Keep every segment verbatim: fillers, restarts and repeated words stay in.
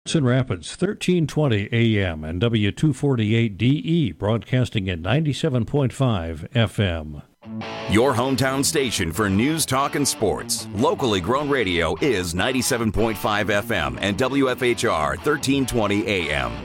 Cedar Rapids, thirteen twenty A M and W two forty-eight D E, broadcasting at ninety-seven point five F M. Your hometown station for news, talk, and sports. Locally grown radio is ninety-seven point five F M and W F H R thirteen twenty A M.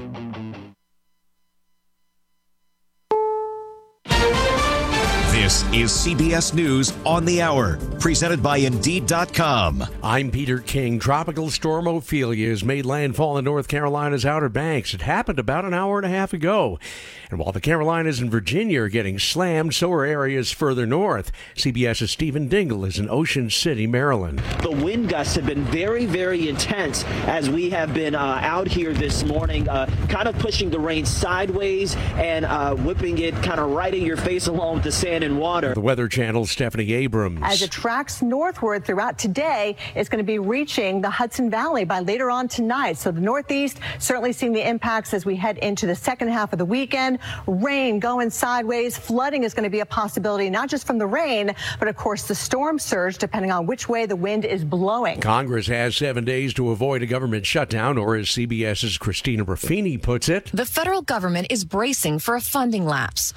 This is C B S News on the Hour, presented by Indeed dot com. I'm Peter King. Tropical storm Ophelia has made landfall in North Carolina's Outer Banks. It happened about an hour and a half ago. And while the Carolinas and Virginia are getting slammed, so are areas further north. CBS's Stephen Dingle is in Ocean City, Maryland. The wind gusts have been very, very intense as we have been uh, out here this morning, uh, kind of pushing the rain sideways and uh, whipping it kind of right in your face along with the sand and water. The Weather Channel's Stephanie Abrams. As it tracks northward throughout today, it's going to be reaching the Hudson Valley by later on tonight. So the Northeast certainly seeing the impacts as we head into the second half of the weekend. Rain going sideways. Flooding is going to be a possibility, not just from the rain, but of course the storm surge, depending on which way the wind is blowing. Congress has seven days to avoid a government shutdown, or as CBS's Christina Ruffini puts it, the federal government is bracing for a funding lapse,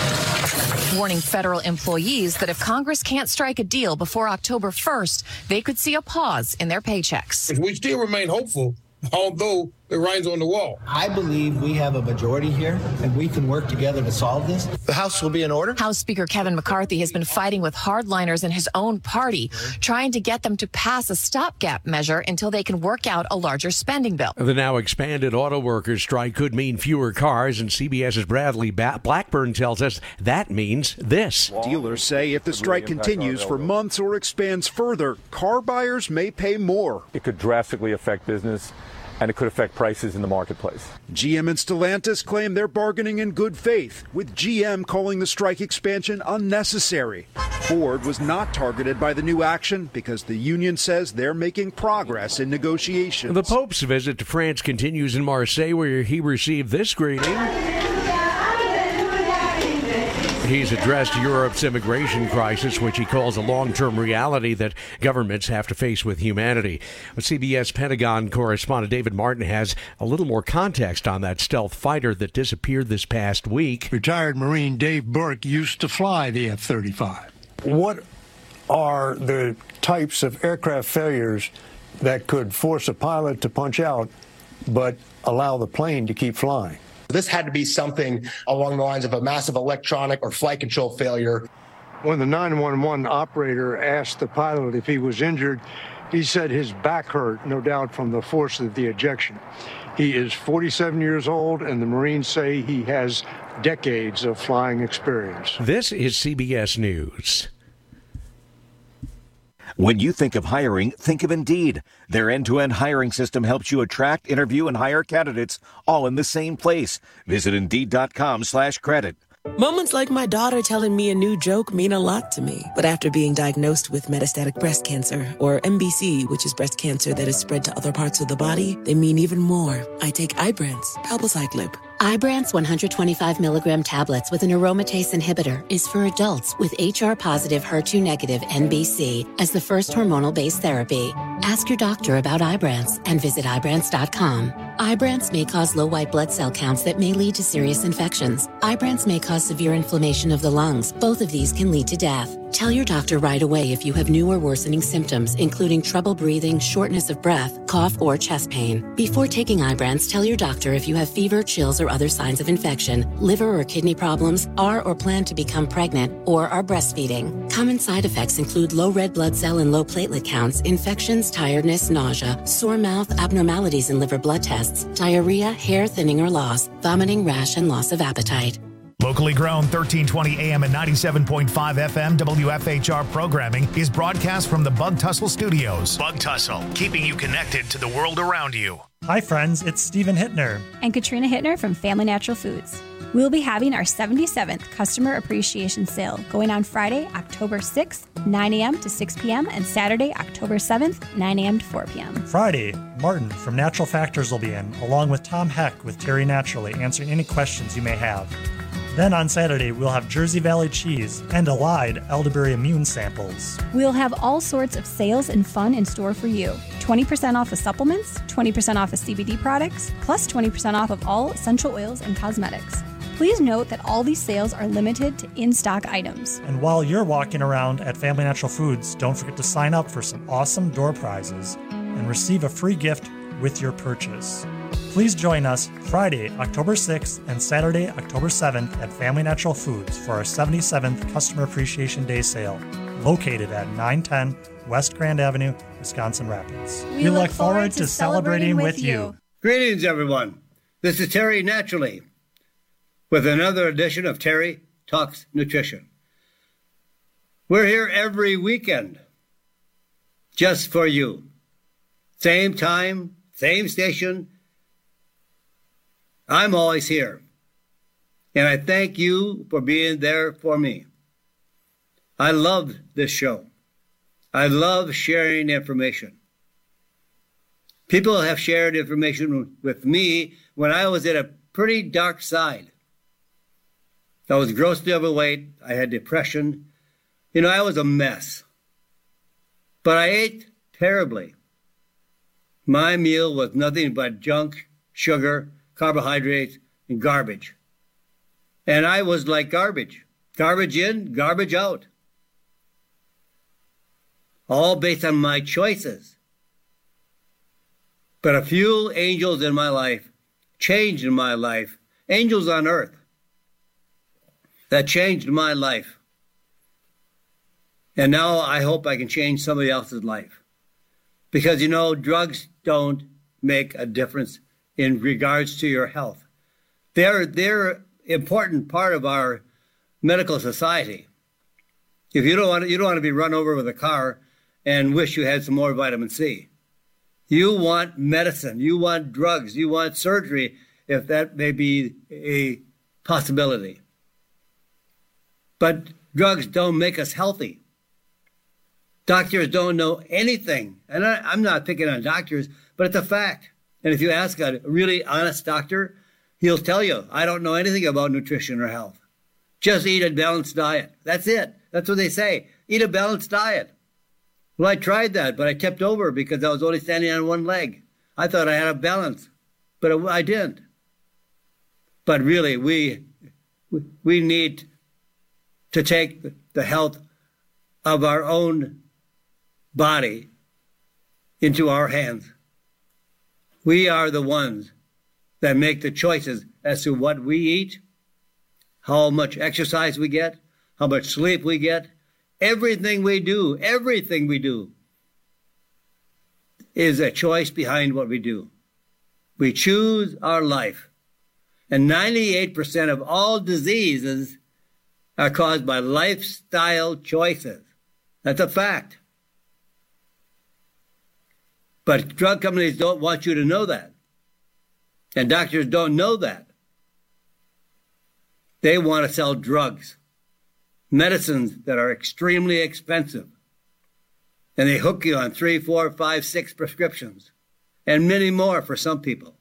warning federal employees that if Congress can't strike a deal before October first, they could see a pause in their paychecks. If we still remain hopeful, although the writing's on the wall. I believe we have a majority here, and we can work together to solve this. The House will be in order. House Speaker Kevin McCarthy has been fighting with hardliners in his own party, trying to get them to pass a stopgap measure until they can work out a larger spending bill. The now expanded auto workers strike could mean fewer cars, and CBS's Bradley ba- Blackburn tells us that means this. Dealers say if the strike continues for months or expands further, car buyers may pay more. It could drastically affect business, and it could affect prices in the marketplace. G M and Stellantis claim they're bargaining in good faith, with G M calling the strike expansion unnecessary. Ford was not targeted by the new action because the union says they're making progress in negotiations. The Pope's visit to France continues in Marseille, where he received this greeting. He's addressed Europe's immigration crisis, which he calls a long-term reality that governments have to face with humanity. But C B S Pentagon correspondent David Martin has a little more context on that stealth fighter that disappeared this past week. Retired Marine Dave Burke used to fly the F thirty-five. What are the types of aircraft failures that could force a pilot to punch out but allow the plane to keep flying? This had to be something along the lines of a massive electronic or flight control failure. When the nine one one operator asked the pilot if he was injured, he said his back hurt, no doubt from the force of the ejection. He is forty-seven years old, and the Marines say he has decades of flying experience. This is C B S News. When you think of hiring, think of Indeed. Their end-to-end hiring system helps you attract, interview, and hire candidates all in the same place. Visit Indeed.com slash credit. Moments like my daughter telling me a new joke mean a lot to me. But after being diagnosed with metastatic breast cancer, or M B C, which is breast cancer that is spread to other parts of the body, they mean even more. I take Ibrance, palbociclib. Ibrance one hundred twenty-five milligram tablets with an aromatase inhibitor is for adults with H R-positive, H E R two negative M B C as the first hormonal-based therapy. Ask your doctor about Ibrance and visit Ibrance dot com. Ibrance may cause low white blood cell counts that may lead to serious infections. Ibrance may cause severe inflammation of the lungs. Both of these can lead to death. Tell your doctor right away if you have new or worsening symptoms, including trouble breathing, shortness of breath, cough, or chest pain. Before taking Ibrance, tell your doctor if you have fever, chills, or other signs of infection, liver or kidney problems, are or plan to become pregnant, or are breastfeeding. Common side effects include low red blood cell and low platelet counts, infections, tiredness, nausea, sore mouth, abnormalities in liver blood tests, diarrhea, hair thinning or loss, vomiting, rash, and loss of appetite. Locally grown thirteen twenty A M and ninety-seven point five F M W F H R programming is broadcast from the Bug Tussle Studios. Bug Tussle, keeping you connected to the world around you. Hi friends, it's Stephen Hittner. And Katrina Hittner from Family Natural Foods. We'll be having our seventy-seventh Customer Appreciation Sale going on Friday, October sixth, nine a.m. to six p.m. and Saturday, October seventh, nine a.m. to four p.m. Friday, Martin from Natural Factors will be in, along with Tom Heck with Terry Naturally, answering any questions you may have. Then on Saturday, we'll have Jersey Valley cheese and Allied elderberry immune samples. We'll have all sorts of sales and fun in store for you. twenty percent off of supplements, twenty percent off of C B D products, plus twenty percent off of all essential oils and cosmetics. Please note that all these sales are limited to in-stock items. And while you're walking around at Family Natural Foods, don't forget to sign up for some awesome door prizes and receive a free gift with your purchase. Please join us Friday, October sixth and Saturday, October seventh at Family Natural Foods for our seventy-seventh Customer Appreciation Day sale, located at nine ten West Grand Avenue, Wisconsin Rapids. We, we look, look forward, forward to celebrating with you. you. Greetings, everyone. This is Terry Naturally with another edition of Terry Talks Nutrition. We're here every weekend just for you. Same time, same station. I'm always here, and I thank you for being there for me. I love this show. I love sharing information. People have shared information with me when I was at a pretty dark side. I was grossly overweight. I had depression. You know, I was a mess. But I ate terribly. My meal was nothing but junk, sugar, carbohydrates, and garbage. And I was like garbage. Garbage in, garbage out. All based on my choices. But a few angels in my life changed in my life. Angels on earth that changed my life. And now I hope I can change somebody else's life. Because, you know, drugs don't make a difference in regards to your health. They're, they're an important part of our medical society. If you don't want to, you don't want to be run over with a car and wish you had some more vitamin C. You want medicine. You want drugs. You want surgery, if that may be a possibility. But drugs don't make us healthy. Doctors don't know anything. And I, I'm not picking on doctors, but it's a fact. And if you ask a really honest doctor, he'll tell you, I don't know anything about nutrition or health. Just eat a balanced diet. That's it. That's what they say. Eat a balanced diet. Well, I tried that, but I tipped over because I was only standing on one leg. I thought I had a balance, but I didn't. But really, we, we need to take the health of our own body into our hands. We are the ones that make the choices as to what we eat, how much exercise we get, how much sleep we get. Everything we do, everything we do is a choice behind what we do. We choose our life. And ninety-eight percent of all diseases are caused by lifestyle choices. That's a fact. But drug companies don't want you to know that. And doctors don't know that. They want to sell drugs, medicines that are extremely expensive. And they hook you on three, four, five, six prescriptions, and many more for some people.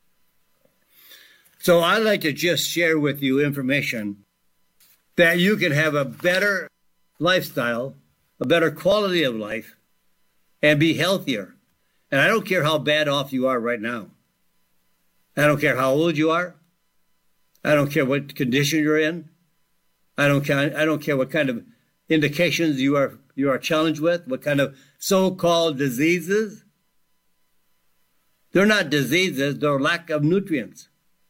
So I'd like to just share with you information that you can have a better lifestyle, a better quality of life, and be healthier. And I don't care how bad off you are right now. I don't care how old you are. I don't care what condition you're in. I don't care, I don't care what kind of indications you are you are challenged with, what kind of so-called diseases. They're not diseases, they're lack of nutrients.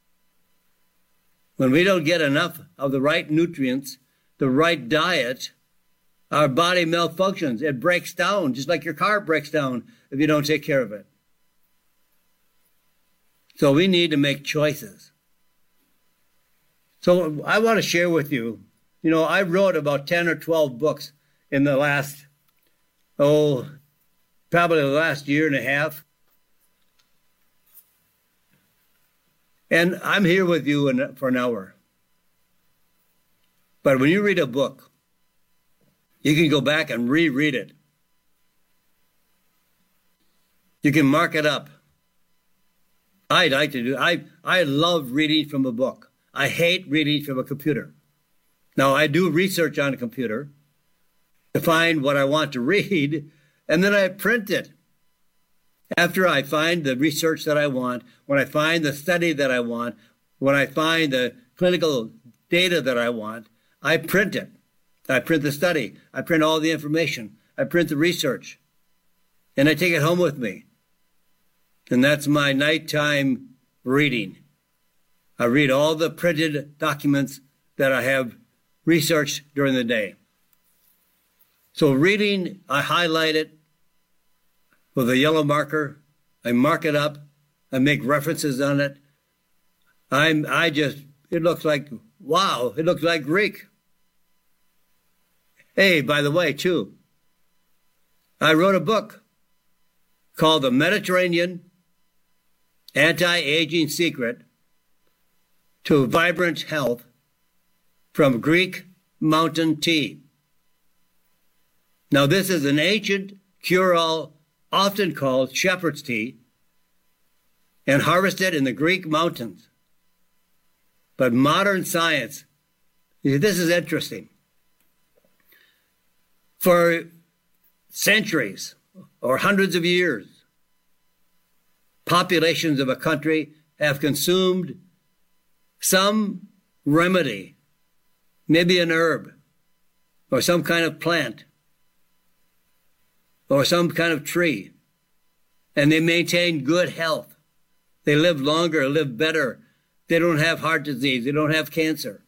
When we don't get enough of the right nutrients, the right diet, our body malfunctions. It breaks down, just like your car breaks down if you don't take care of it. So we need to make choices. So I want to share with you, you know, I wrote about ten or twelve books in the last, oh, probably the last year and a half. And I'm here with you in, for an hour. But when you read a book, you can go back and reread it. You can mark it up. I like to do. I I love reading from a book. I hate reading from a computer. Now, I do research on a computer to find what I want to read, and then I print it. After I find the research that I want, when I find the study that I want, when I find the clinical data that I want, I print it. I print the study. I print all the information. I print the research. And I take it home with me. And that's my nighttime reading. I read all the printed documents that I have researched during the day. So reading, I highlight it with a yellow marker. I mark it up. I make references on it. I'm, I just, it looks like, wow, it looks like Greek. Hey, by the way, too, I wrote a book called The Mediterranean Anti-Aging Secret to Vibrant Health from Greek Mountain Tea. Now, this is an ancient cure-all often called shepherd's tea and harvested in the Greek mountains. But modern science, this is interesting. For centuries or hundreds of years, populations of a country have consumed some remedy, maybe an herb or some kind of plant or some kind of tree, and they maintain good health. They live longer, live better. They don't have heart disease. They don't have cancer.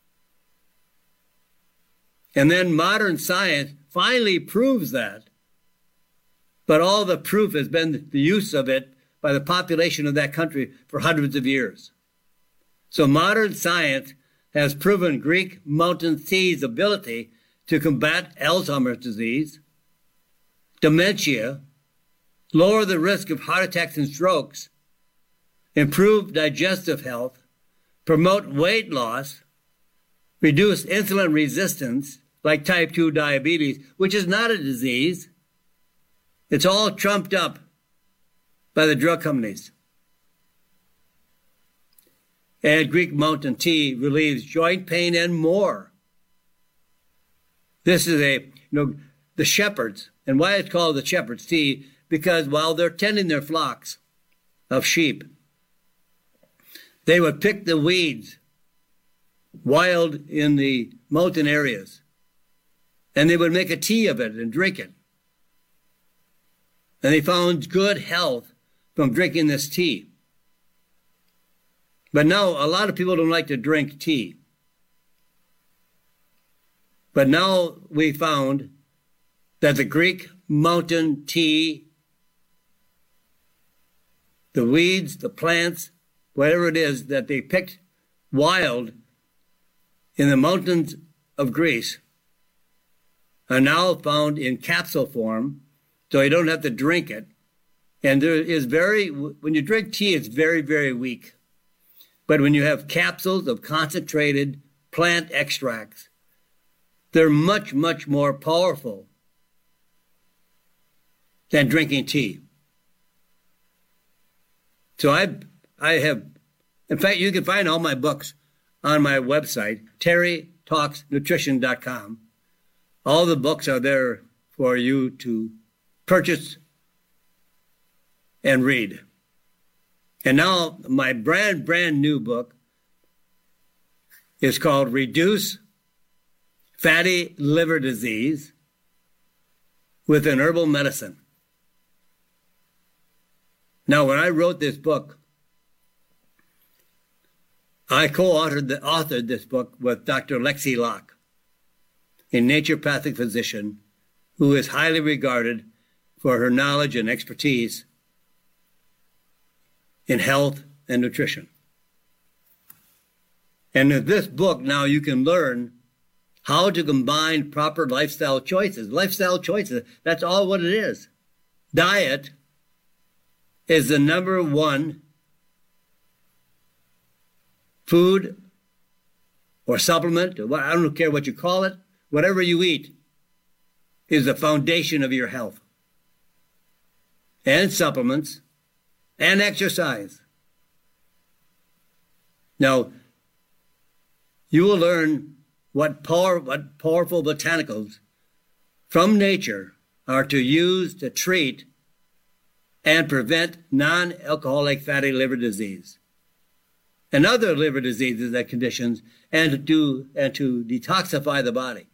And then modern science finally proves that. But all the proof has been the use of it by the population of that country for hundreds of years. So modern science has proven Greek mountain tea's ability to combat Alzheimer's disease, dementia, lower the risk of heart attacks and strokes, improve digestive health, promote weight loss, reduce insulin resistance, like type two diabetes, which is not a disease. It's all trumped up by the drug companies. And Greek Mountain Tea relieves joint pain and more. This is a, you know, the shepherds, and why it's called the shepherd's tea, because while they're tending their flocks of sheep, they would pick the weeds wild in the mountain areas, and they would make a tea of it and drink it. And they found good health from drinking this tea. But now a lot of people don't like to drink tea. But now we found that the Greek mountain tea, the weeds, the plants, whatever it is that they picked wild in the mountains of Greece, are now found in capsule form, so you don't have to drink it. And there is very, when you drink tea, it's very, very weak. But when you have capsules of concentrated plant extracts, they're much, much more powerful than drinking tea. So I, I have, in fact, you can find all my books on my website, terry talks nutrition dot com. All the books are there for you to purchase and read. And now my brand, brand new book is called Reduce Fatty Liver Disease with an Herbal Medicine. Now, when I wrote this book, I co-authored the, authored this book with Doctor Lexi Locke, a naturopathic physician who is highly regarded for her knowledge and expertise in health and nutrition. And in this book, now you can learn how to combine proper lifestyle choices. Lifestyle choices, that's all what it is. Diet is the number one food or supplement, or what, I don't care what you call it, whatever you eat is the foundation of your health. And supplements and exercise. Now, you will learn what, power, what powerful botanicals from nature are to use to treat and prevent non-alcoholic fatty liver disease and other liver diseases and conditions, and to do and to detoxify the body.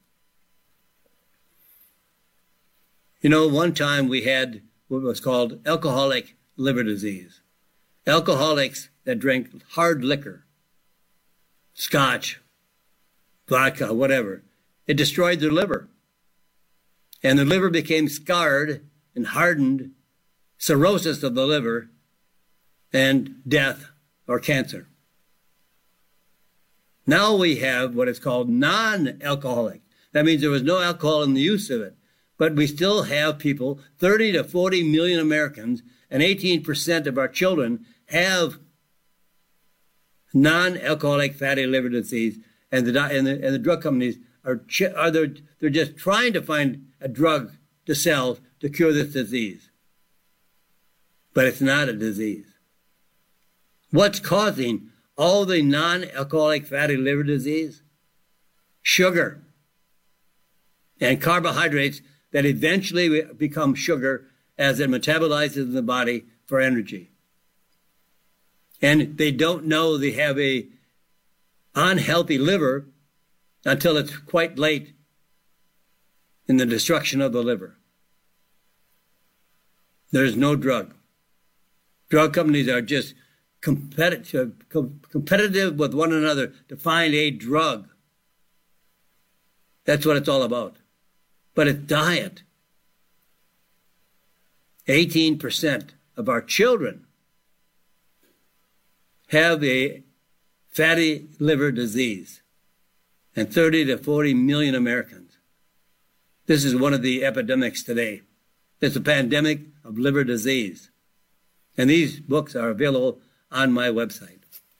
You know, one time we had what was called alcoholic liver disease. Alcoholics that drank hard liquor, scotch, vodka, whatever. It destroyed their liver. And the liver became scarred and hardened, cirrhosis of the liver, and death or cancer. Now we have what is called non-alcoholic. That means there was no alcohol in the use of it. But we still have people, thirty to forty million Americans, and eighteen percent of our children have non-alcoholic fatty liver disease. And the, and the, and the drug companies are, are they're, they're just trying to find a drug to sell to cure this disease. But it's not a disease. What's causing all the non-alcoholic fatty liver disease? Sugar and carbohydrates that eventually become sugar as it metabolizes in the body for energy. And they don't know they have a unhealthy liver until it's quite late in the destruction of the liver. There's no drug. Drug companies are just competitive, com- competitive with one another to find a drug. That's what it's all about. But it's diet. eighteen percent of our children have a fatty liver disease, and thirty to forty million Americans. This is one of the epidemics today. It's a pandemic of liver disease. And these books are available on my website.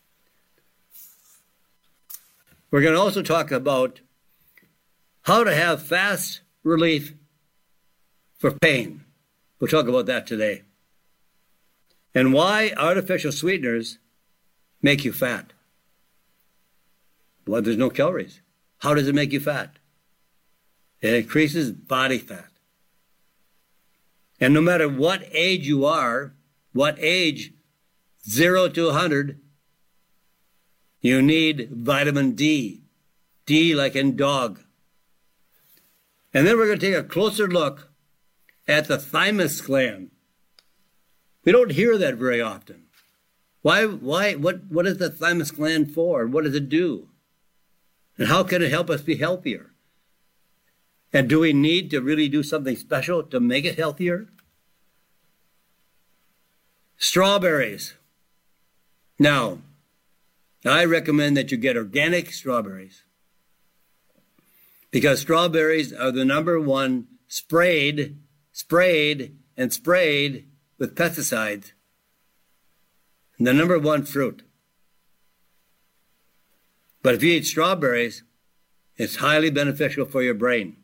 We're going to also talk about how to have fast relief for pain. We'll talk about that today. And why artificial sweeteners make you fat. Well, there's no calories. How does it make you fat? It increases body fat. And no matter what age you are, what age, zero to one hundred, you need vitamin D. D like in dog. And then we're going to take a closer look at the thymus gland. We don't hear that very often. Why, why, what, what is the thymus gland for? What does it do? And how can it help us be healthier? And do we need to really do something special to make it healthier? Strawberries. Now, I recommend that you get organic strawberries, because strawberries are the number one sprayed, sprayed, and sprayed with pesticides, and the number one fruit. But if you eat strawberries, it's highly beneficial for your brain.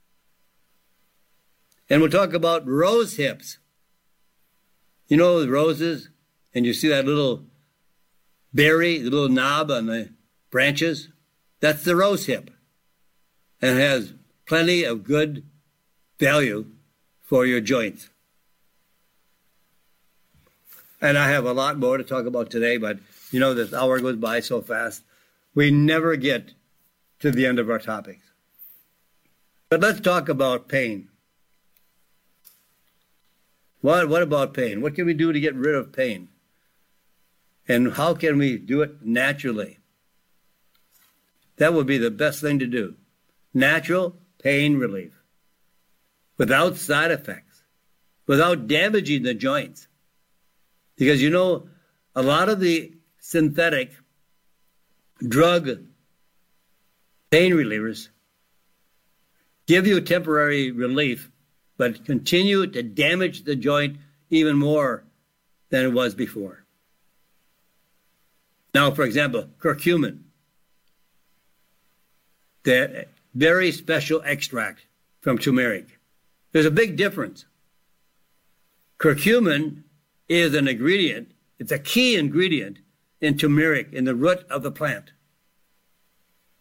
And we'll talk about rose hips. You know the roses, and you see that little berry, the little knob on the branches? That's the rose hip. And it has plenty of good value for your joints. And I have a lot more to talk about today, but you know, this hour goes by so fast. We never get to the end of our topics. But let's talk about pain. What, what about pain? What can we do to get rid of pain? And how can we do it naturally? That would be the best thing to do. Natural pain relief. Without side effects. Without damaging the joints. Because, you know, a lot of the synthetic drug pain relievers give you temporary relief, but continue to damage the joint even more than it was before. Now, for example, curcumin, the very special extract from turmeric. There's a big difference. Curcumin is an ingredient, it's a key ingredient in turmeric, in the root of the plant.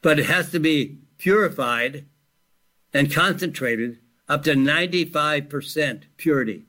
but it has to be purified and concentrated up to ninety-five percent purity.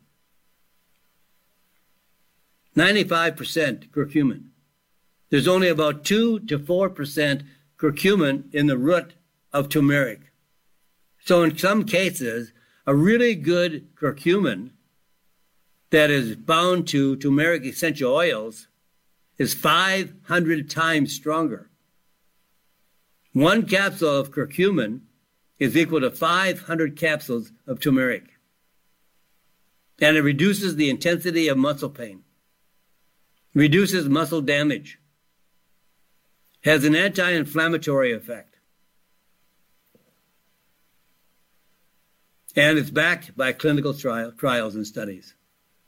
ninety-five percent curcumin. There's only about two to four percent curcumin in the root of turmeric. So in some cases, a really good curcumin that is bound to turmeric essential oils is five hundred times stronger. One capsule of curcumin is equal to five hundred capsules of turmeric. And it reduces the intensity of muscle pain, reduces muscle damage, has an anti-inflammatory effect, and it's backed by clinical trial, trials and studies.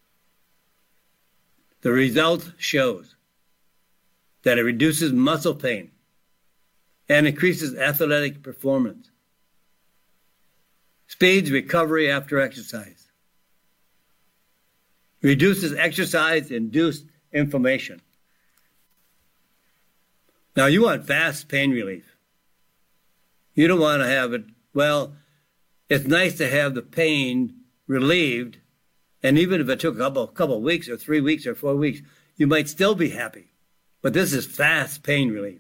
The result shows that it reduces muscle pain and increases athletic performance, speeds recovery after exercise, reduces exercise-induced inflammation. Now, you want fast pain relief. You don't want to have it, well, it's nice to have the pain relieved, and even if it took a couple, couple weeks or three weeks or four weeks, you might still be happy. But this is fast pain relief.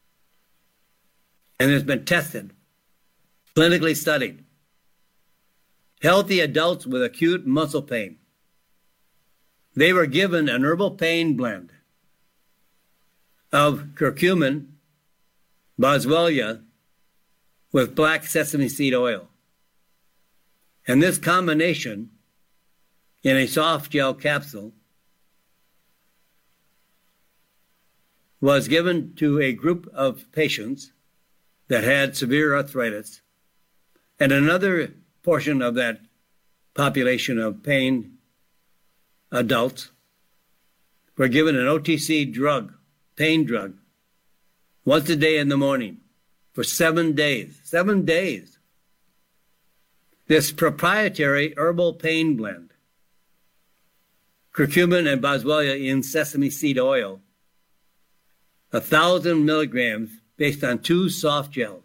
And it's been tested, clinically studied. Healthy adults with acute muscle pain, they were given an herbal pain blend of curcumin, boswellia, with black sesame seed oil. And this combination in a soft gel capsule was given to a group of patients that had severe arthritis, and another portion of that population of pain adults were given an O T C drug, pain drug, once a day in the morning for seven days. Seven days. This proprietary herbal pain blend, curcumin and boswellia in sesame seed oil, a thousand milligrams based on two soft gels,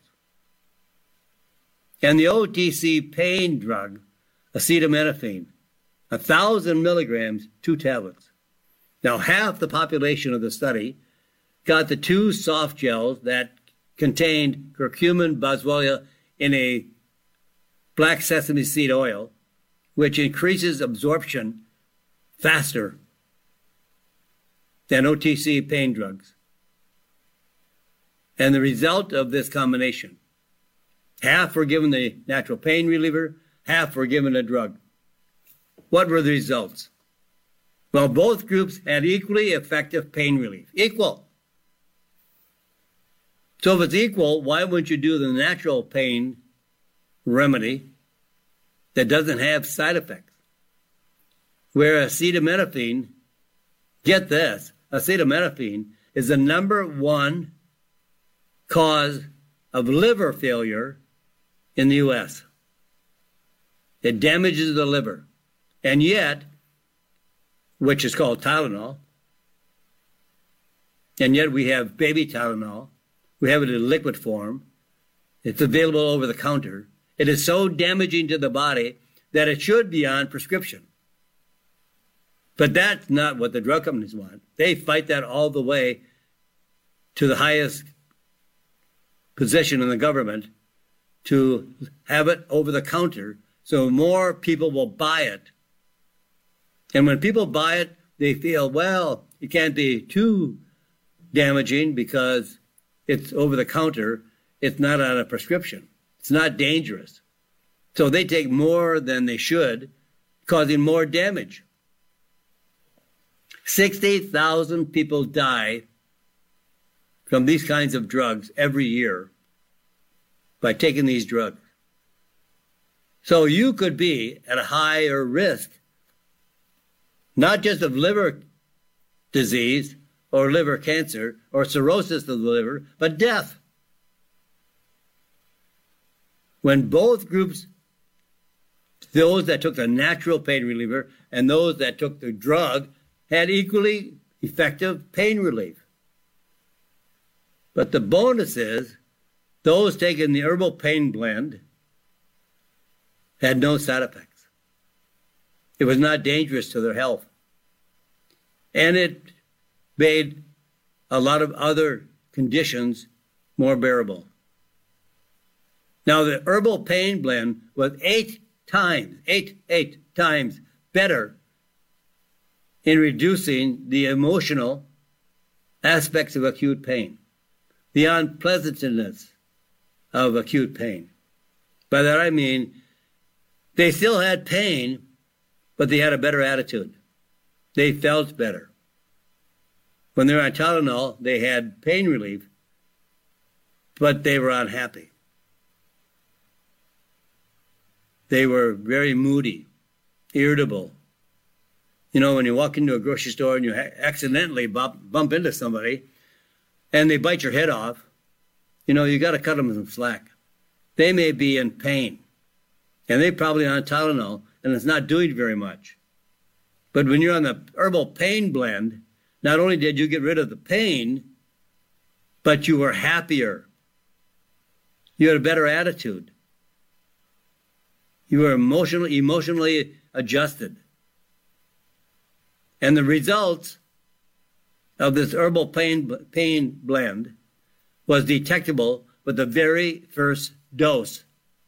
and the O T C pain drug, acetaminophen, a thousand milligrams, two tablets. Now, half the population of the study got the two soft gels that contained curcumin, boswellia in a black sesame seed oil, which increases absorption faster than O T C pain drugs. And the result of this combination, half were given the natural pain reliever, half were given a drug. What were the results? Well, both groups had equally effective pain relief. Equal. So if it's equal, why wouldn't you do the natural pain remedy that doesn't have side effects? Where acetaminophen, get this, acetaminophen is the number one cause of liver failure in the U S. It damages the liver. And yet, which is called Tylenol, and yet we have baby Tylenol. We have it in liquid form. It's available over the counter. It is so damaging to the body that it should be on prescription. But that's not what the drug companies want. They fight that all the way to the highest position in the government to have it over the counter so more people will buy it. And when people buy it, they feel, well, it can't be too damaging because it's over the counter. It's not on a prescription. It's not dangerous. So they take more than they should, causing more damage. sixty thousand people die from these kinds of drugs every year by taking these drugs. So you could be at a higher risk, not just of liver disease or liver cancer or cirrhosis of the liver, but death. When both groups, those that took the natural pain reliever and those that took the drug, had equally effective pain relief. But the bonus is those taking the herbal pain blend had no side effects. It was not dangerous to their health. And it made a lot of other conditions more bearable. Now, the herbal pain blend was eight times, eight, eight times better in reducing the emotional aspects of acute pain, the unpleasantness of acute pain. By that I mean they still had pain, but they had a better attitude. They felt better. When they were on Tylenol, they had pain relief, but they were unhappy. They were very moody, irritable. You know, when you walk into a grocery store and you accidentally bump, bump into somebody and they bite your head off, you know, you got to cut them some slack. They may be in pain, and they're probably on Tylenol, and it's not doing very much. But when you're on the herbal pain blend, not only did you get rid of the pain, but you were happier. You had a better attitude. You were emotionally, emotionally adjusted. And the results of this herbal pain, pain blend was detectable with the very first dose.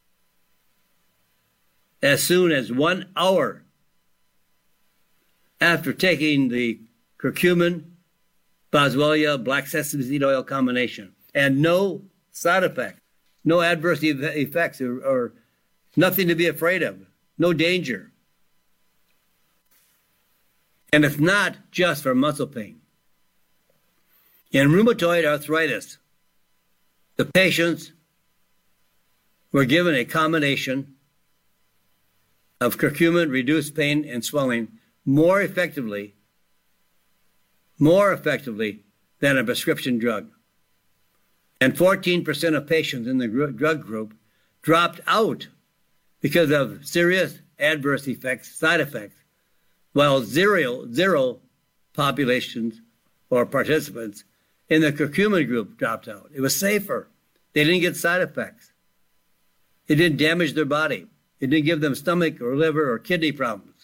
As soon as one hour after taking the curcumin, boswellia, black sesame seed oil combination, and no side effects, no adverse e- effects or, or nothing to be afraid of, no danger. And it's not just for muscle pain. In rheumatoid arthritis, the patients were given a combination of curcumin, reduced pain and swelling more effectively, more effectively than a prescription drug. And fourteen percent of patients in the gr- drug group dropped out because of serious adverse effects, side effects, while zero, zero populations or participants in the curcumin group dropped out. It was safer. They didn't get side effects. It didn't damage their body. It didn't give them stomach or liver or kidney problems.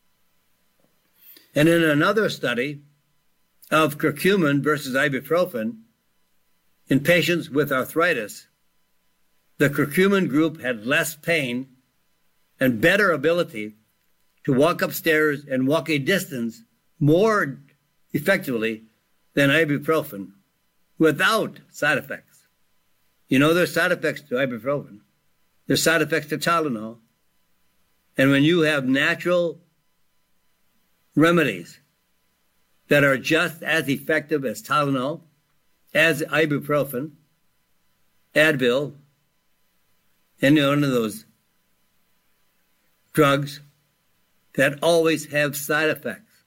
And in another study of curcumin versus ibuprofen in patients with arthritis, the curcumin group had less pain and better ability to walk upstairs and walk a distance more effectively than ibuprofen without side effects. You know, there's side effects to ibuprofen. There's side effects to Tylenol. And when you have natural remedies that are just as effective as Tylenol, as ibuprofen, Advil, any one of those drugs that always have side effects.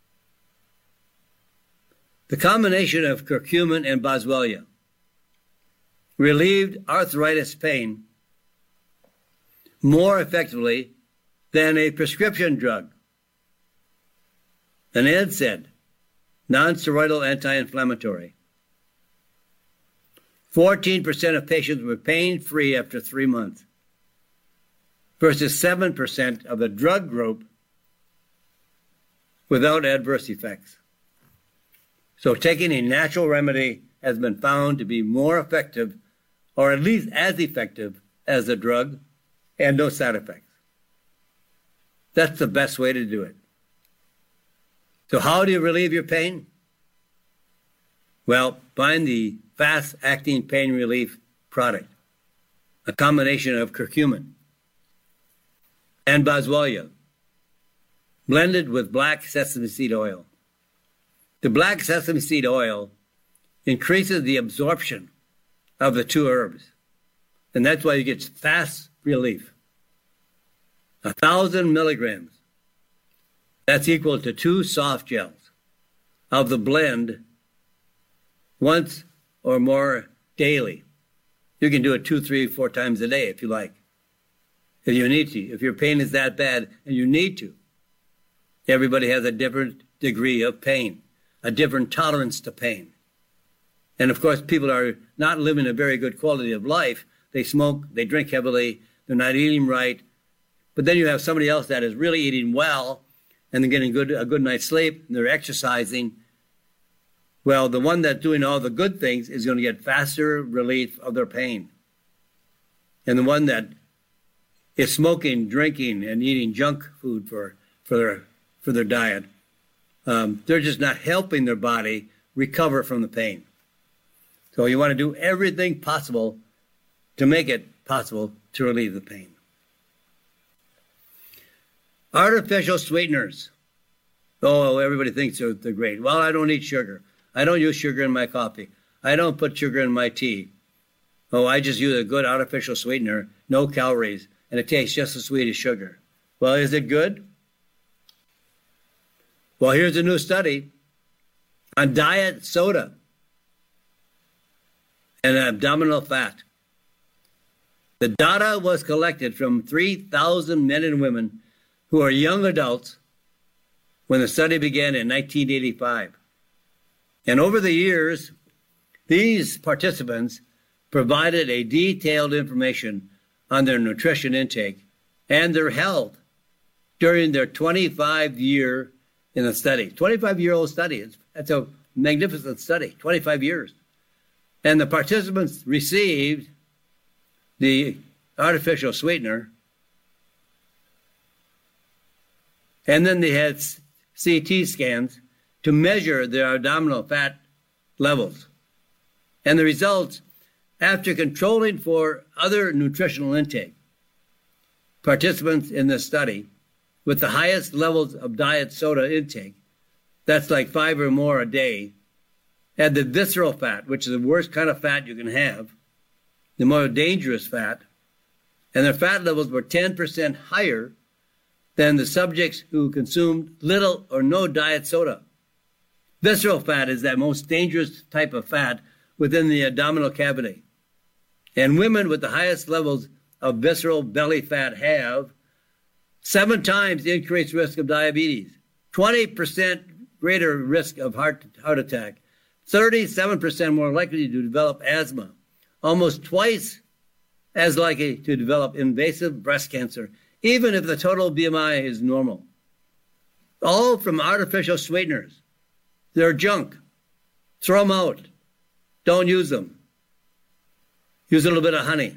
The combination of curcumin and boswellia relieved arthritis pain more effectively than a prescription drug. An N SAID, non-steroidal anti-inflammatory. fourteen percent of patients were pain-free after three months versus seven percent of the drug group without adverse effects. So taking a natural remedy has been found to be more effective, or at least as effective as the drug, and no side effects. That's the best way to do it. So how do you relieve your pain? Well, find the fast-acting pain relief product, a combination of curcumin and boswellia, blended with black sesame seed oil. The black sesame seed oil increases the absorption of the two herbs, and that's why you get fast relief. A thousand milligrams, that's equal to two soft gels of the blend once or more daily. You can do it two, three, four times a day if you like, if you need to, if your pain is that bad and you need to. Everybody has a different degree of pain, a different tolerance to pain. And, of course, people are not living a very good quality of life. They smoke, they drink heavily, they're not eating right. But then you have somebody else that is really eating well, and they're getting good, a good night's sleep, and they're exercising. Well, the one that's doing all the good things is going to get faster relief of their pain. And the one that is smoking, drinking, and eating junk food for, for, their, for their diet, um, they're just not helping their body recover from the pain. So you want to do everything possible to make it possible to relieve the pain. Artificial sweeteners. Oh, everybody thinks they're, they're great. Well, I don't eat sugar. I don't use sugar in my coffee. I don't put sugar in my tea. Oh, I just use a good artificial sweetener, no calories, and it tastes just as sweet as sugar. Well, is it good? Well, here's a new study on diet soda and abdominal fat. The data was collected from three thousand men and women who are young adults when the study began in nineteen eighty-five. And over the years, these participants provided a detailed information on their nutrition intake and their health during their twenty-five year in the study. twenty-five-year-old study. That's a magnificent study, twenty-five years. And the participants received the artificial sweetener, and then they had C T scans to measure their abdominal fat levels. And the results, after controlling for other nutritional intake, participants in this study with the highest levels of diet soda intake, that's like five or more a day, had the visceral fat, which is the worst kind of fat you can have, the more dangerous fat, and their fat levels were ten percent higher than the subjects who consumed little or no diet soda. Visceral fat is that most dangerous type of fat within the abdominal cavity. And women with the highest levels of visceral belly fat have seven times the increased risk of diabetes, twenty percent greater risk of heart, heart attack, thirty-seven percent more likely to develop asthma, almost twice as likely to develop invasive breast cancer, even if the total B M I is normal. All from artificial sweeteners. They're junk. Throw them out. Don't use them. Use a little bit of honey.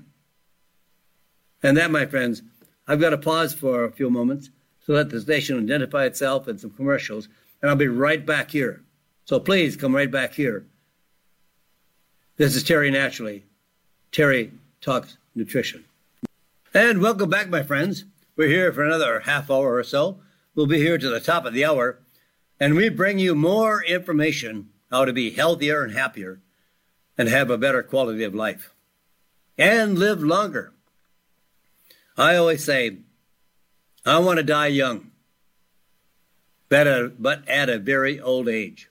And that, my friends, I've got to pause for a few moments to let the station identify itself and some commercials, and I'll be right back here. So please come right back here. This is Terry Naturally. Terry Talks Nutrition. And welcome back, my friends. We're here for another half hour or so. We'll be here to the top of the hour, and we bring you more information how to be healthier and happier and have a better quality of life and live longer. I always say, I want to die young, but at, a, but at a very old age.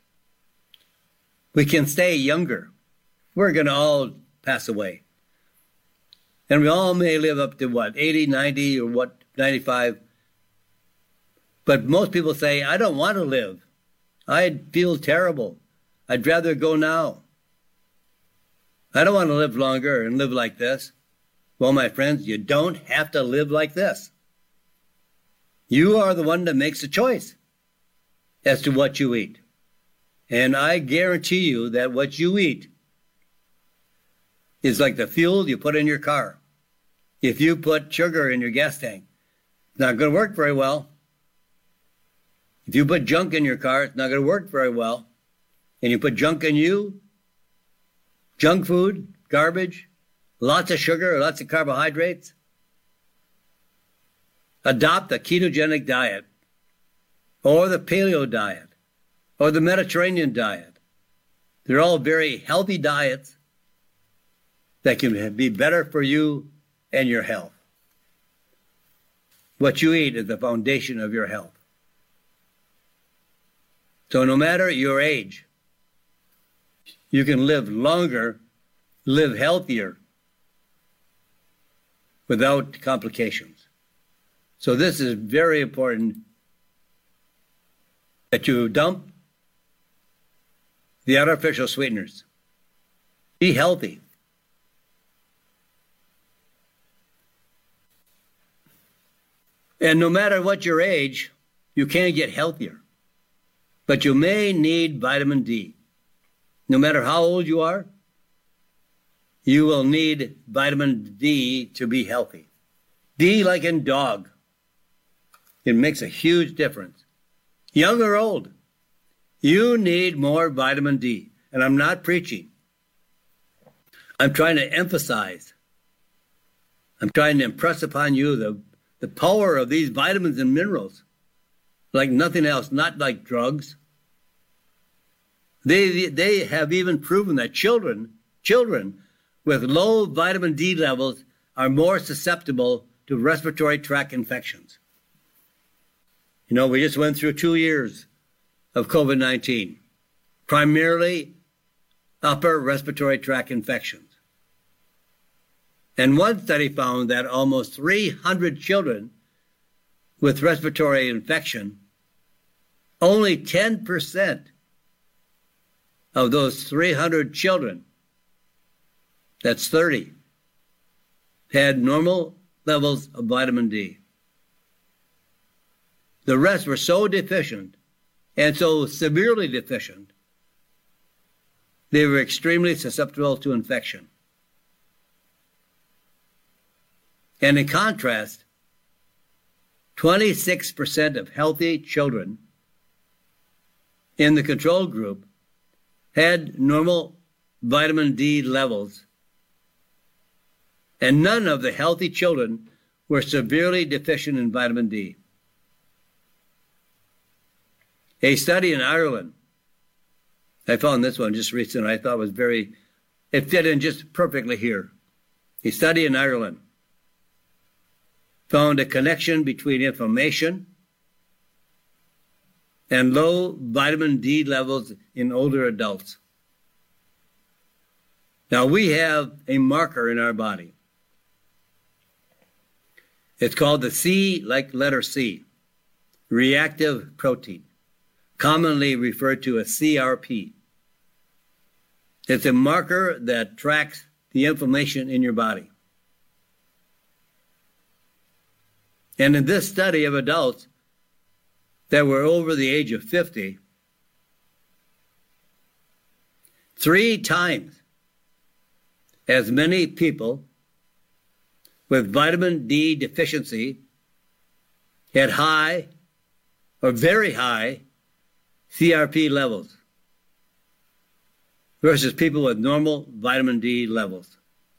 We can stay younger. We're going to all pass away. And we all may live up to, what, eighty, ninety, or what, ninety-five. But most people say, I don't want to live. I feel terrible. I'd rather go now. I don't want to live longer and live like this. Well, my friends, you don't have to live like this. You are the one that makes a choice as to what you eat. And I guarantee you that what you eat is like the fuel you put in your car. If you put sugar in your gas tank, it's not going to work very well. If you put junk in your car, it's not going to work very well. And you put junk in you, junk food, garbage, lots of sugar, lots of carbohydrates. Adopt the ketogenic diet or the paleo diet or the Mediterranean diet. They're all very healthy diets that can be better for you and your health. What you eat is the foundation of your health. So no matter your age, you can live longer, live healthier, without complications. So this is very important that you dump the artificial sweeteners. Be healthy. And no matter what your age, you can get healthier. But you may need vitamin D. No matter how old you are, you will need vitamin D to be healthy. D like in dog. It makes a huge difference. Young or old, you need more vitamin D. And I'm not preaching. I'm trying to emphasize. I'm trying to impress upon you the, the power of these vitamins and minerals. Like nothing else, not like drugs. They, they have even proven that children, children with low vitamin D levels are more susceptible to respiratory tract infections. You know, we just went through two years of COVID nineteen, primarily upper respiratory tract infections. And one study found that almost three hundred children with respiratory infection, only ten percent of those three hundred children, that's thirty, had normal levels of vitamin D. The rest were so deficient and so severely deficient, they were extremely susceptible to infection. And in contrast, twenty-six percent of healthy children in the control group had normal vitamin D levels, and none of the healthy children were severely deficient in vitamin D. A study in Ireland, I found this one just recently, I thought was very, it fit in just perfectly here. A study in Ireland found a connection between inflammation and low vitamin D levels in older adults. Now, we have a marker in our body. It's called the C, like letter C, reactive protein, commonly referred to as C R P. It's a marker that tracks the inflammation in your body. And in this study of adults that were over the age of fifty, three times as many people with vitamin D deficiency had high or very high C R P levels versus people with normal vitamin D levels.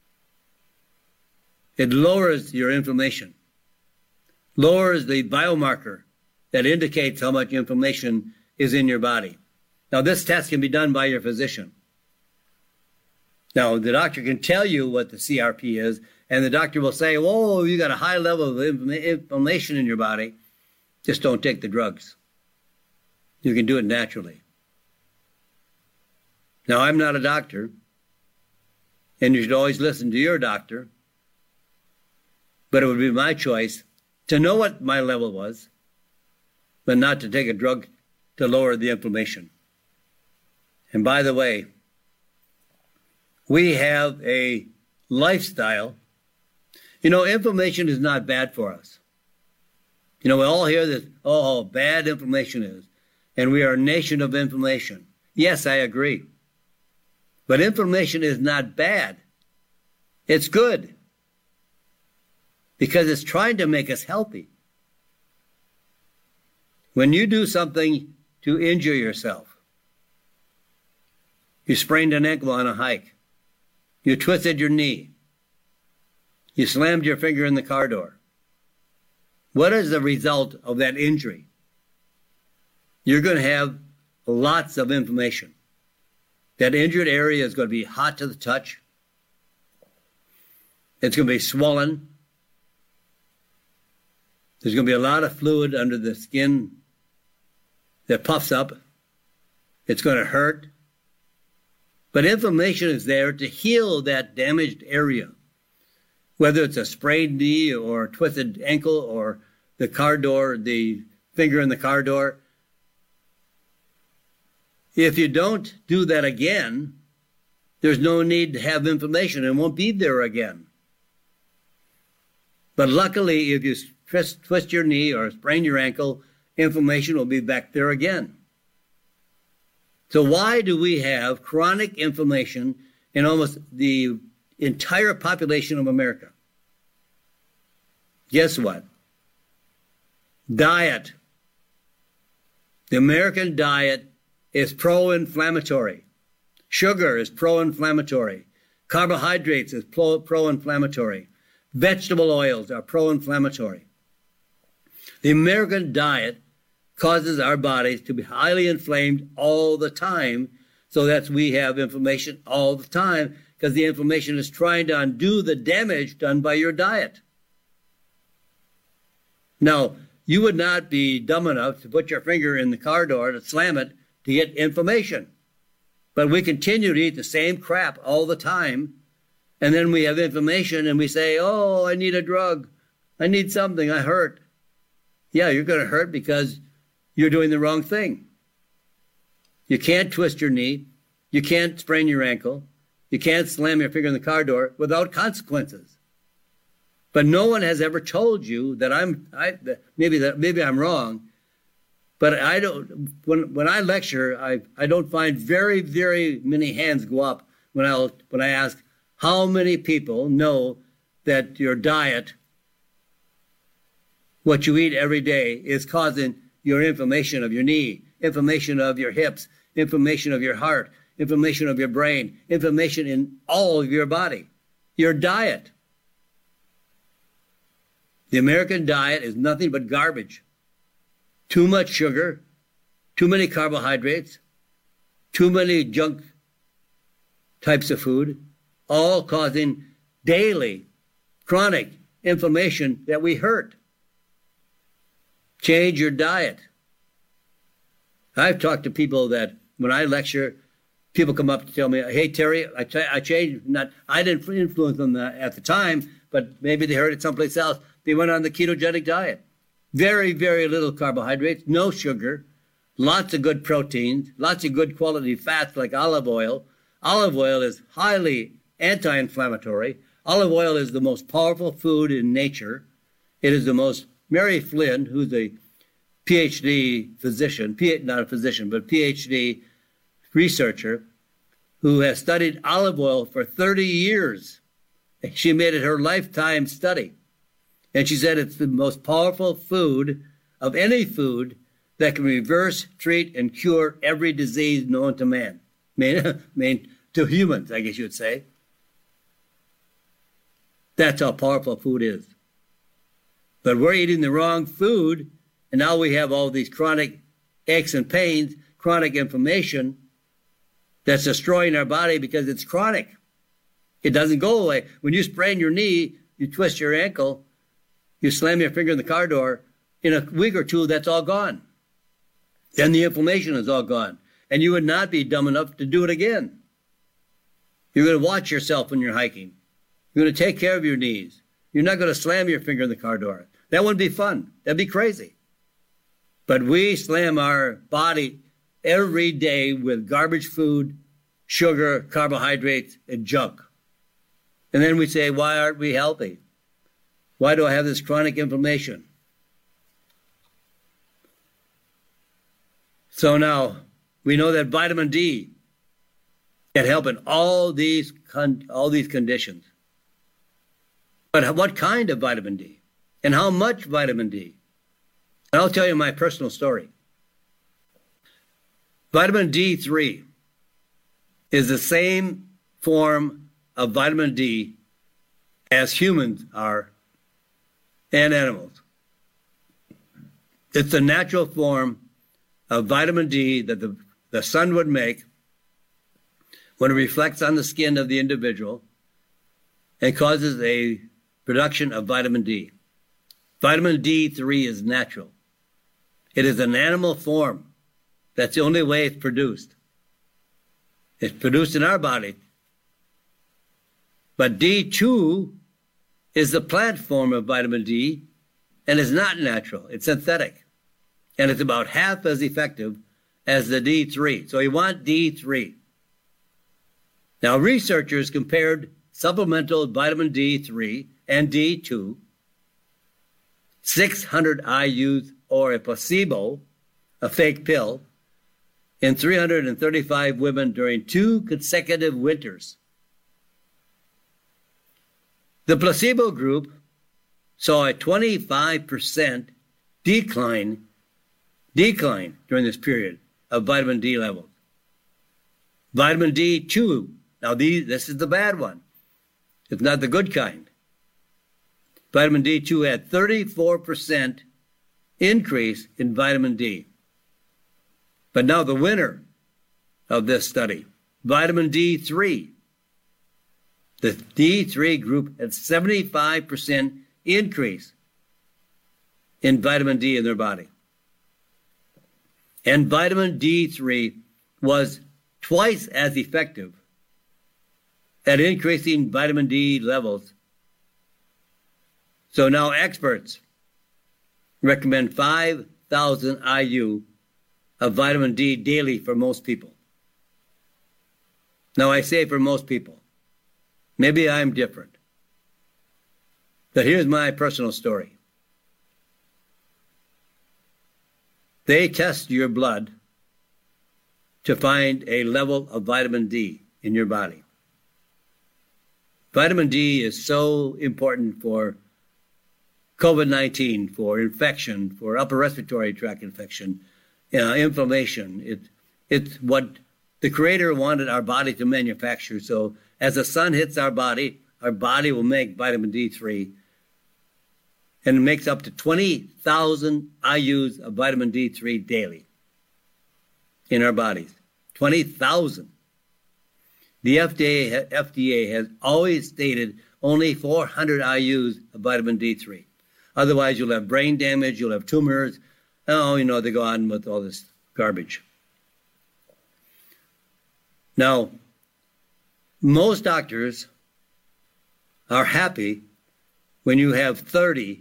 It lowers your inflammation, lowers the biomarker that indicates how much inflammation is in your body. Now, this test can be done by your physician. Now, the doctor can tell you what the C R P is, and the doctor will say, whoa, you got a high level of inflammation in your body. Just don't take the drugs. You can do it naturally. Now, I'm not a doctor, and you should always listen to your doctor, but it would be my choice to know what my level was, but not to take a drug to lower the inflammation. And by the way, we have a lifestyle. You know, inflammation is not bad for us. You know, we all hear this, oh, how bad inflammation is, and we are a nation of inflammation. Yes, I agree. But inflammation is not bad. It's good, because it's trying to make us healthy. When you do something to injure yourself, you sprained an ankle on a hike, you twisted your knee, you slammed your finger in the car door. What is the result of that injury? You're going to have lots of inflammation. That injured area is going to be hot to the touch. It's going to be swollen. There's going to be a lot of fluid under the skin that puffs up. It's going to hurt. But inflammation is there to heal that damaged area, whether it's a sprained knee or a twisted ankle or the car door, the finger in the car door. If you don't do that again, there's no need to have inflammation and won't be there again. But luckily, if you twist, twist your knee or sprain your ankle, inflammation will be back there again. So why do we have chronic inflammation in almost the entire population of America? Guess what? Diet. The American diet is pro-inflammatory. Sugar is pro-inflammatory. Carbohydrates is pro- pro-inflammatory. Vegetable oils are pro-inflammatory. The American diet causes our bodies to be highly inflamed all the time, so that we have inflammation all the time, because the inflammation is trying to undo the damage done by your diet. Now, you would not be dumb enough to put your finger in the car door to slam it to get inflammation. But we continue to eat the same crap all the time, and then we have inflammation and we say, oh, I need a drug. I need something. I hurt. Yeah, you're going to hurt because you're doing the wrong thing. You can't twist your knee. You can't sprain your ankle. You can't slam your finger in the car door without consequences. But no one has ever told you that I'm, I, maybe that maybe I'm wrong, but I don't, when, when I lecture, I, I don't find very, very many hands go up when, I'll, when I ask how many people know that your diet, what you eat every day, is causing your inflammation of your knee, inflammation of your hips, inflammation of your heart, inflammation of your brain, inflammation in all of your body. Your diet. The American diet is nothing but garbage. Too much sugar, too many carbohydrates, too many junk types of food, all causing daily chronic inflammation that we hurt. Change your diet. I've talked to people that when I lecture, people come up to tell me, hey, Terry, I, ch- I changed. Not, I didn't influence them at the time, but maybe they heard it someplace else. They went on the ketogenic diet. Very, very little carbohydrates, no sugar, lots of good proteins, lots of good quality fats like olive oil. Olive oil is highly anti-inflammatory. Olive oil is the most powerful food in nature. It is the most, Mary Flynn, who's a P H D physician, P- not a physician, but P H D researcher, who has studied olive oil for thirty years. She made it her lifetime study. And she said it's the most powerful food of any food that can reverse, treat, and cure every disease known to man. I mean, to humans, I guess you would say. That's how powerful food is. But we're eating the wrong food, and now we have all these chronic aches and pains, chronic inflammation that's destroying our body because it's chronic. It doesn't go away. When you sprain your knee, you twist your ankle, you slam your finger in the car door, in a week or two, that's all gone. Then the inflammation is all gone. And you would not be dumb enough to do it again. You're going to watch yourself when you're hiking. You're going to take care of your knees. You're not going to slam your finger in the car door. That wouldn't be fun. That'd be crazy. But we slam our body every day with garbage food, sugar, carbohydrates, and junk. And then we say, why aren't we healthy? Why do I have this chronic inflammation? So now we know that vitamin D can help in all these con- all these conditions. But what kind of vitamin D? And how much vitamin D? And I'll tell you my personal story. Vitamin D three is the same form of vitamin D as humans are and animals. It's the natural form of vitamin D that the, the sun would make when it reflects on the skin of the individual and causes a production of vitamin D. Vitamin D three is natural. It is an animal form. That's the only way it's produced. It's produced in our body. But D two is the plant form of vitamin D, and it's not natural. It's synthetic. And it's about half as effective as the D three. So you want D three. Now, researchers compared supplemental vitamin D three and D two, six hundred I U's or a placebo, a fake pill, in three hundred thirty-five women during two consecutive winters. The placebo group saw a twenty-five percent decline, decline during this period of vitamin D levels. Vitamin D two, now these, this is the bad one. It's not the good kind. Vitamin D two had thirty-four percent increase in vitamin D. But now the winner of this study, vitamin D three. The D three group had seventy-five percent increase in vitamin D in their body. And vitamin D three was twice as effective at increasing vitamin D levels. So now experts recommend five thousand I U of vitamin D daily for most people. Now I say for most people. Maybe I'm different. But here's my personal story. They test your blood to find a level of vitamin D in your body. Vitamin D is so important for COVID nineteen, for infection, for upper respiratory tract infection, uh, inflammation. It, it's what the Creator wanted our body to manufacture. So as the sun hits our body, our body will make vitamin D three. And it makes up to twenty thousand I U's of vitamin D three daily in our bodies. twenty thousand. The F D A, F D A has always stated only four hundred I U's of vitamin D three. Otherwise, you'll have brain damage, you'll have tumors. Oh, you know, they go on with all this garbage. Now, most doctors are happy when you have thirty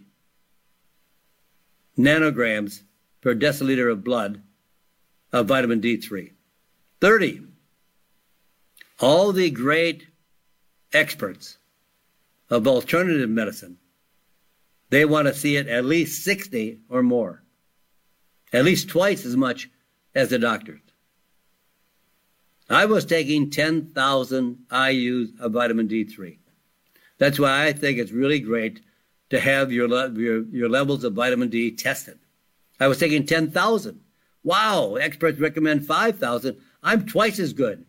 nanograms per deciliter of blood of vitamin D three. thirty. All the great experts of alternative medicine, they want to see it at least sixty or more, at least twice as much as the doctors. I was taking ten thousand I U's of vitamin D three. That's why I think it's really great to have your, your, your levels of vitamin D tested. I was taking ten thousand. Wow, experts recommend five thousand. I'm twice as good.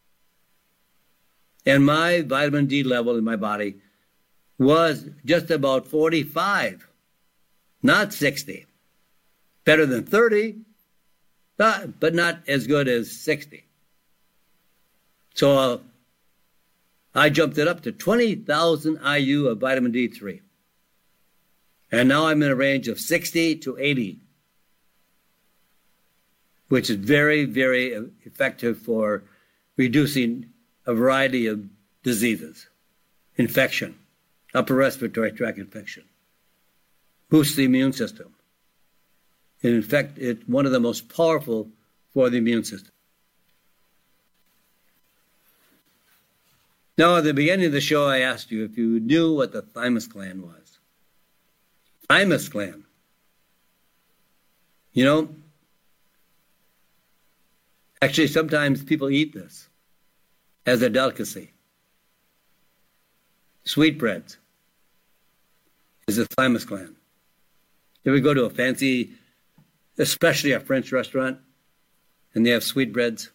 And my vitamin D level in my body was just about forty-five, not sixty. Better than thirty, but, but not as good as sixty. So uh, I jumped it up to twenty thousand I U of vitamin D three. And now I'm in a range of sixty to eighty, which is very, very effective for reducing a variety of diseases, infection, upper respiratory tract infection, boosts the immune system. In fact, it's one of the most powerful for the immune system. Now, at the beginning of the show, I asked you if you knew what the thymus gland was. Thymus gland. You know, actually, sometimes people eat this as a delicacy. Sweetbreads is the thymus gland. If we go to a fancy, especially a French restaurant, and they have sweetbreads,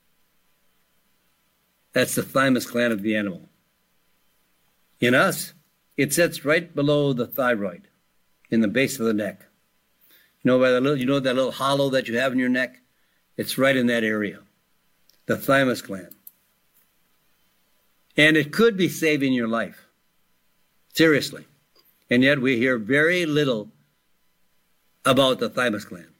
that's the thymus gland of the animal. In us, it sits right below the thyroid, in the base of the neck. You know, by the little, you know that little hollow that you have in your neck? It's right in that area, the thymus gland. And it could be saving your life. Seriously. And yet we hear very little about the thymus gland.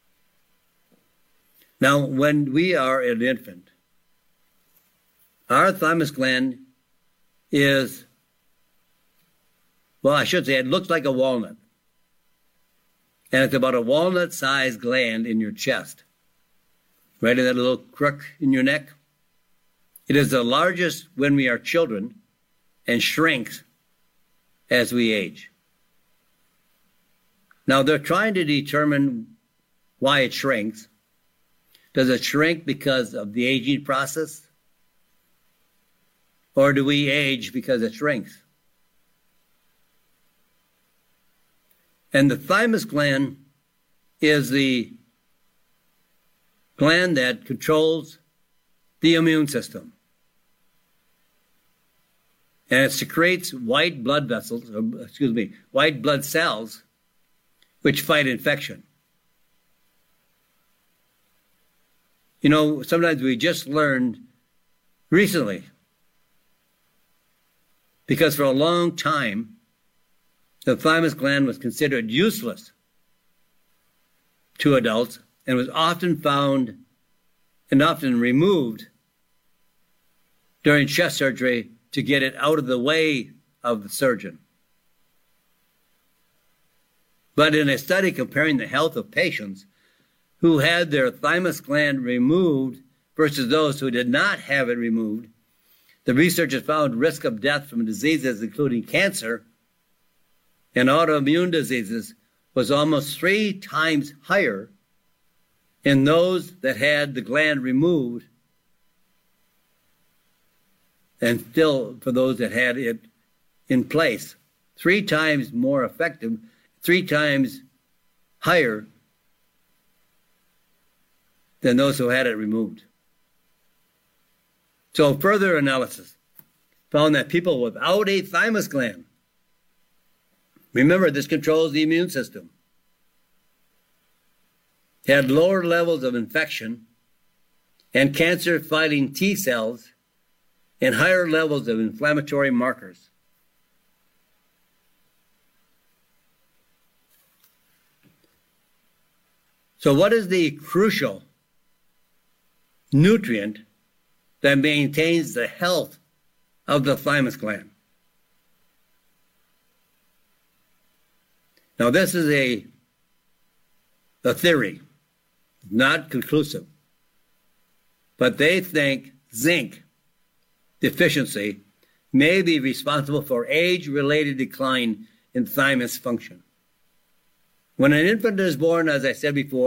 Now, when we are an infant, our thymus gland is, well, I should say it looks like a walnut. And it's about a walnut-sized gland in your chest, right in that little crook in your neck. It is the largest when we are children and shrinks as we age. Now, they're trying to determine why it shrinks. Does it shrink because of the aging process? Or do we age because it shrinks? And the thymus gland is the gland that controls the immune system. And it secretes white blood vessels, or, excuse me, white blood cells, which fight infection. You know, sometimes we just learned recently, because for a long time, the thymus gland was considered useless to adults and was often found and often removed during chest surgery to get it out of the way of the surgeon. But in a study comparing the health of patients who had their thymus gland removed versus those who did not have it removed, the researchers found risk of death from diseases including cancer and autoimmune diseases was almost three times higher in those that had the gland removed and still for those that had it in place. Three times more effective, three times higher than those who had it removed. So further analysis found that people without a thymus gland, remember this controls the immune system, had lower levels of infection and cancer-fighting T cells and higher levels of inflammatory markers. So what is the crucial nutrient that maintains the health of the thymus gland? Now, this is a, a theory, not conclusive, but they think zinc deficiency may be responsible for age-related decline in thymus function. When an infant is born, as I said before,